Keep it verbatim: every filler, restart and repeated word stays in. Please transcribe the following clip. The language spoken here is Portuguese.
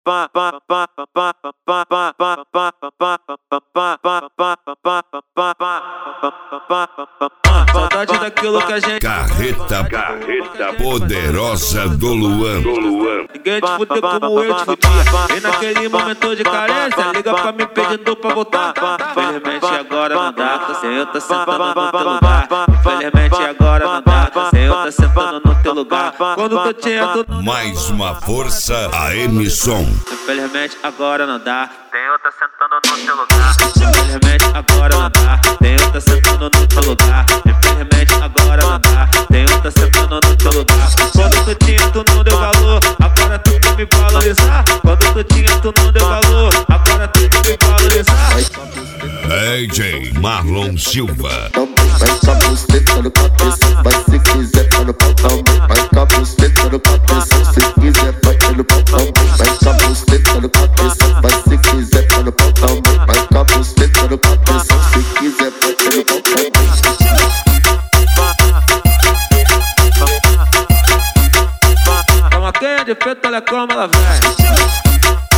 Saudade daquilo que a gente. Carreta, carreta poderosa do Luan. Do Luan. Ninguém te fudeu como eu te fudia. E naquele momento de carência, liga pra mim pedindo pra voltar. Infelizmente agora não dá, sem eu tá sentando no teu lugar. Infelizmente agora não dá, sem eu tá sentando no teu lugar. Quando tu tinha tudo. Mais uma força, a emissão. Infelizmente agora não dá, tem eu tá sentando no teu lugar. Infelizmente agora não dá, tem eu tá sentando no teu lugar. Infelizmente agora não dá, tem eu tá sentando no teu lugar. Quando tu tinha tu não deu valor, agora tu quer me valorizar. Quando tu tinha tu não deu valor, agora tu quer me valorizar. D J Marlon Silva. Vai com a buceta no cabeça, vai se quiser vai no pau também. Vai com a buceta no cabeça, se quiser vai no pau também. Vai com a buceta no cabeça, vai se quiser vai no pau também. Vai com a buceta no cabeça, se quiser vai no pau também. Toma quem é de feito, olha como ela vem.